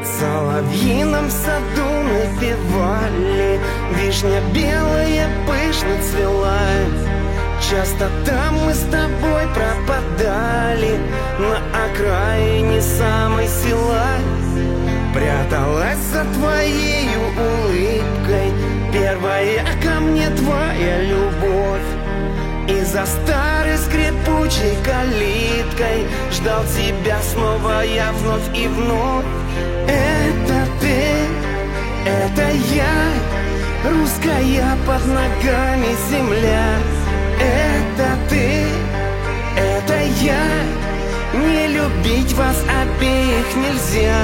В соловьином саду напевали, вишня белая пышно цвела. Часто там мы с тобой пропадали, на окраине самой села. Пряталась за твоею улыбкой первая ко мне твоя любовь. И за старой скрипучей калиткой ждал тебя снова я вновь и вновь. Это ты, это я, русская под ногами земля. Это ты, это я, не любить вас обеих нельзя.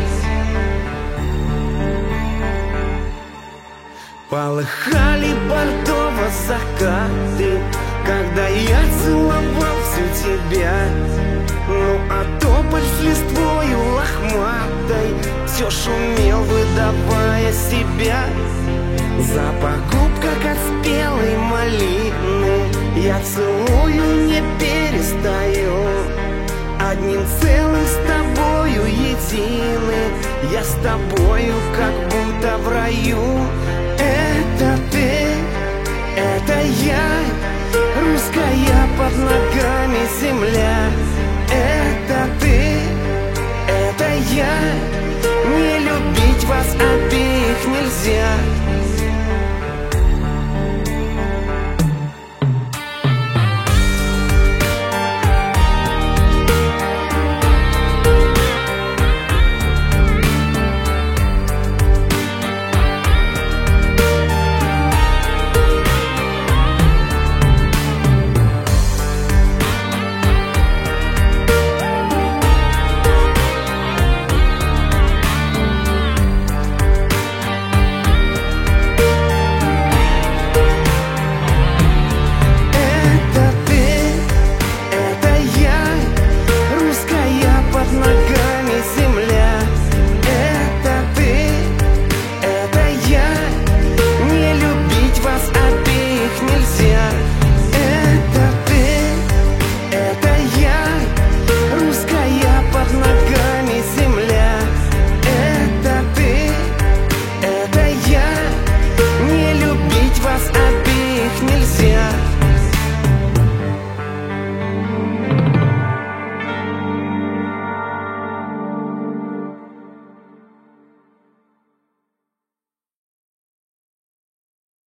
Полыхали бордово закаты, когда я целовал всю тебя. Ну а тополь с листвою лохматой все шумел, выдавая себя. Запах губ, как от спелой малины, я целую, не перестаю. Одним целым с тобою едины, я с тобою, как будто в раю. Это ты, это я,